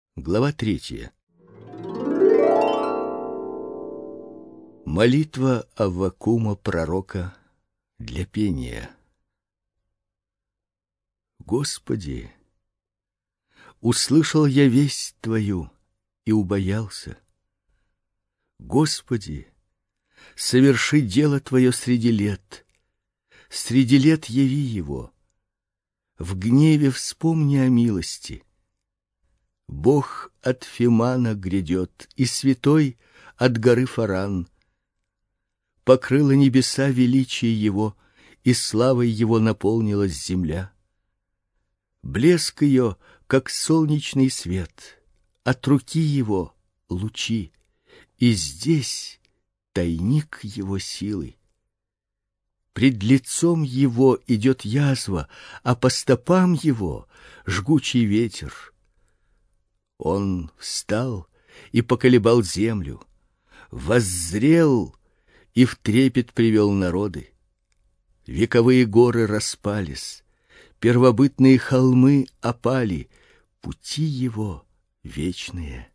Глава 3. Молитва Аввакума пророка для пения. Господи, услышал я весть Твою и убоялся. Господи, соверши дело Твое среди лет яви его. В гневе вспомни о милости. Бог от Фимана грядет, и святой от горы Фаран. Покрыло небеса величие его, и славой его наполнилась земля. Блеск ее, как солнечный свет, от руки его лучи, и здесь тайник его силы. Пред лицом его идет язва, а по стопам его жгучий ветер. Он встал и поколебал землю, воззрел и в трепет привел народы. Вековые горы распались, первобытные холмы опали, пути его вечные.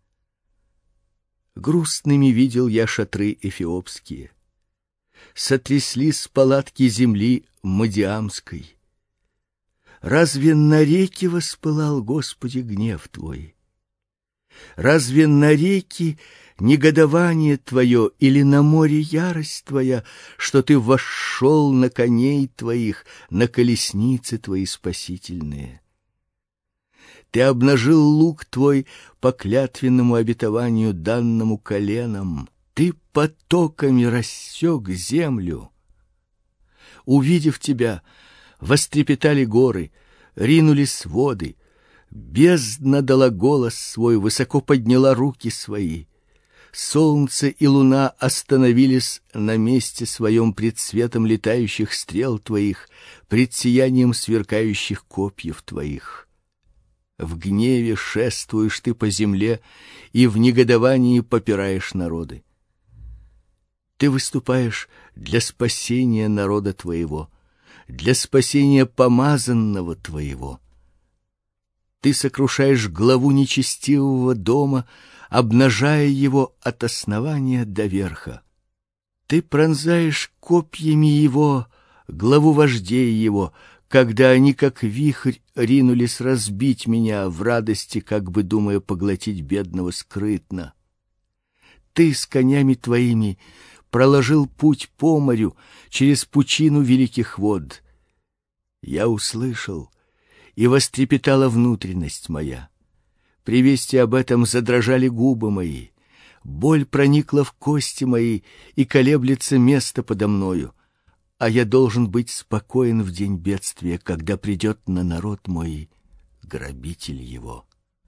Грустными видел я шатры эфиопские, сотряслись палатки земли Мадиамской. Разве на реке воспылал, Господи, гнев Твой? Разве на реке негодование Твое или на море ярость Твоя, что Ты вошел на коней Твоих, на колесницы Твои спасительные? Ты обнажил лук Твой по клятвенному обетованию, данному коленам. Ты потоками рассек землю. Увидев Тебя, вострепетали горы, ринулись воды. Бездна дала голос свой, высоко подняла руки свои. Солнце и луна остановились на месте своем пред светом летающих стрел Твоих, пред сиянием сверкающих копьев Твоих. В гневе шествуешь Ты по земле и в негодовании попираешь народы. Ты выступаешь для спасения народа Твоего, для спасения помазанного Твоего. Ты сокрушаешь главу нечестивого дома, обнажая его от основания до верха. Ты пронзаешь копьями его главу вождей его, когда они, как вихрь, ринулись разбить меня в радости, как бы думая поглотить бедного скрытно. Ты с конями твоими проложил путь по морю через пучину великих вод. Я услышал, и вострепетала внутренность моя. При вести об этом задрожали губы мои. Боль проникла в кости мои, и колеблется место подо мною. А я должен быть спокоен в день бедствия, когда придет на народ мой грабитель его.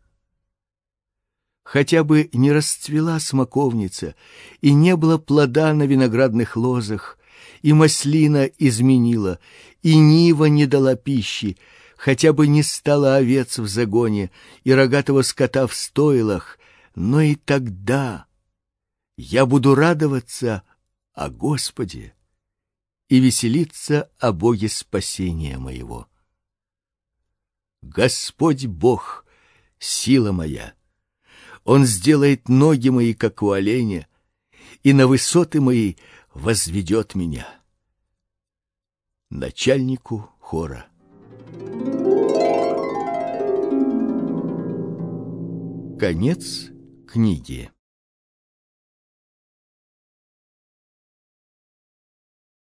Хотя бы не расцвела смоковница, и не было плода на виноградных лозах, и маслина изменила, и нива не дала пищи, хотя бы не стало овец в загоне и рогатого скота в стойлах, но и тогда я буду радоваться о Господе и веселиться о Боге спасения моего. Господь Бог — сила моя. Он сделает ноги мои, как у оленя, и на высоты мои возведет меня. Начальнику хора. Конец книги.